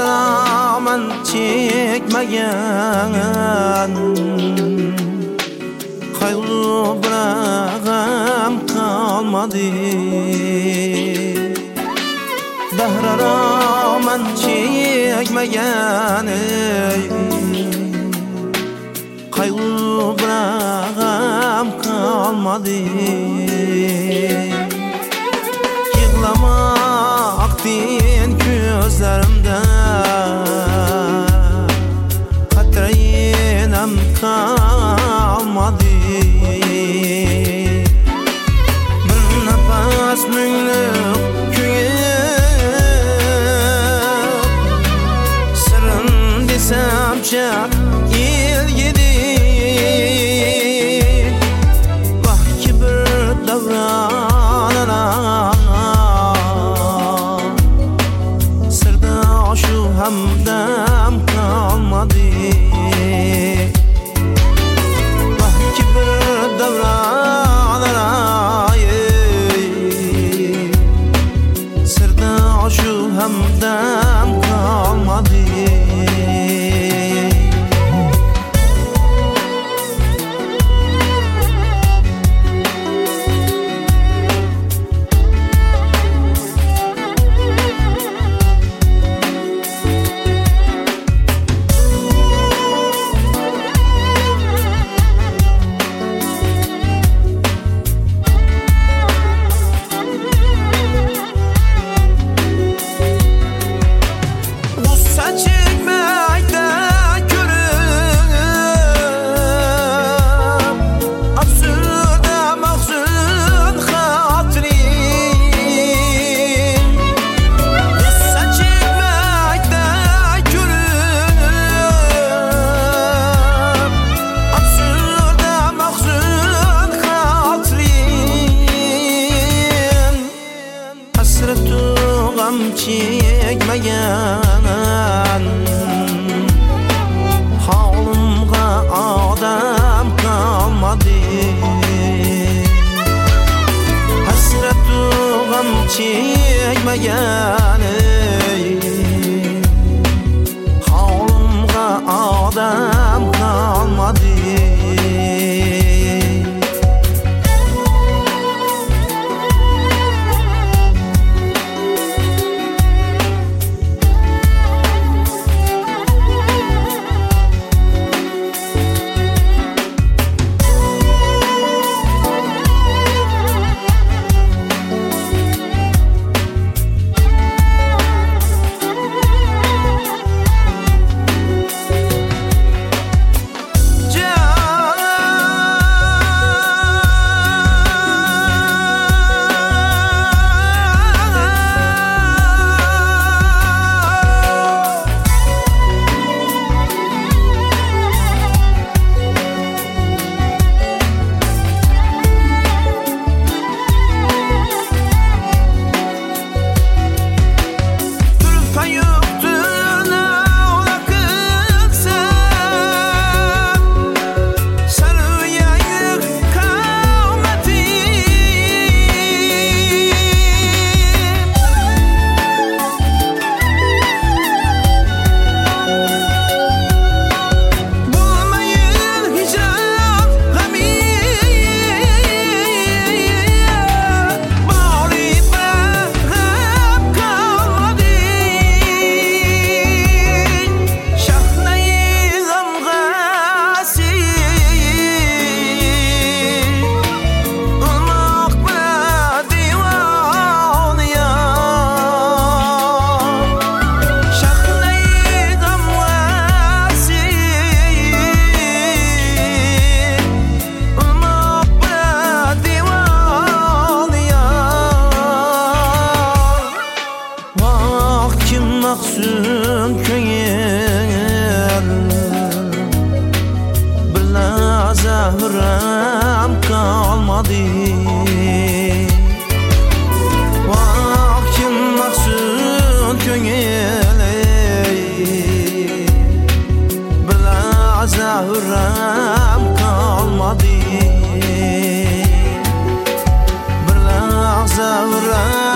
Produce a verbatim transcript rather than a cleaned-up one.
rağmen çekmeyen kaygı bırakam kalmadı. Dahra rağmen çekmeyen kaygı bırakam kalmadı. Yıklamak din gözlerimde katrayinem kalmadı. Bir nefes müngülük kuyup sırrın desemçe il yedi. Vah ki bir davranana sırda şu hamdam kalmadı. Vah ki bir davranana sırda şu hamdam kalmadı. Gam çekmeyen havlumga adam kalmadı. Hasretu gam çekmeyen havlumga adam kalmadı. Mahzun ko'ngil bila zahram kalmadı. Vah kim mahzun ko'ngil bila zahram kalmadı. Bir lahza